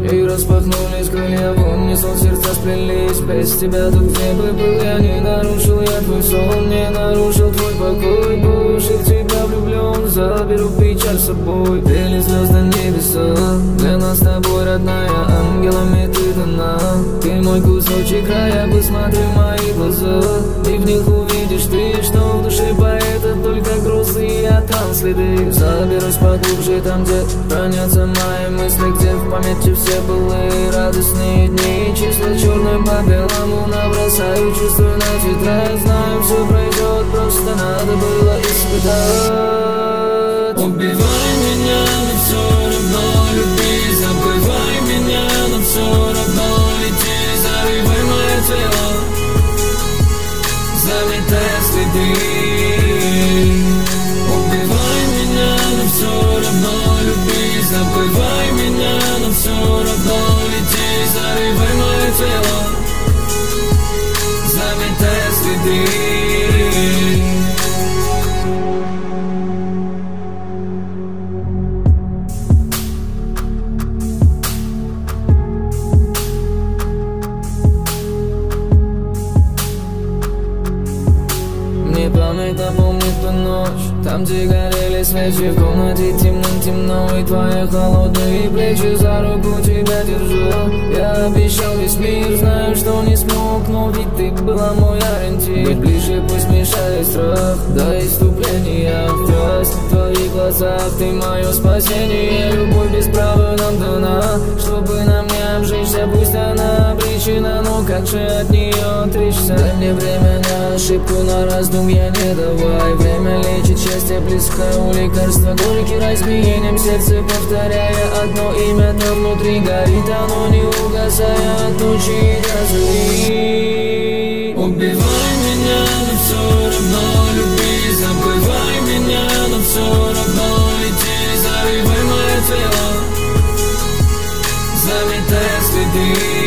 И распахнулись крылья, в унисон сердца сплелись. Без тебя тут где бы был я, не нарушил я твой сон, не нарушил твой покой. По уши в тебя влюблен, заберу печаль с собой. Пели звезды небеса, для нас с тобой, родная, ангелами ты дана. Ты мой кусочек рая, посмотри в мои глаза, и в них увидишь ты, что в душе поэта только грузы, и я там следы. Заберусь поглубже там, где хранятся мои мысли, где в памяти все былые радостные дни. Числа черным по белому набросаю, чувствую на тетрадь. Знаю, все пройдет, просто надо было испытать. Убивай меня, но все равно люби. Забывай меня, но все равно лети. Зарывай мое тело, заметая следы. Убивай меня, но все равно люби. Забывай меня, но все равно лети. Зарывай мое тело, заметая следы. Мне память напомнит ту ночь, там, где горели свечи, в комнате темно, и твои холодные плечи. За руку тебя держал, я обещал весь мир, знаю, что не смог, но ведь ты была мой ориентир. Быть ближе пусть мешает страх, до иступления в страсть. В твоих глазах ты мое спасение, любовь без права нам дана, чтобы нам не обжечься, пусть она обречена, но как же от нее отречься? Дай мне время на ошибку, на раздумья не давай. Время лечит, счастье близко, у лекарства горький рай с биением сердца, повторяя одно имя, но внутри горит оно, не угасая от ночи до зари. Убивай меня, но все равно люби. Забывай меня, но все равно лети. Зарывай мое тело, заметая следы.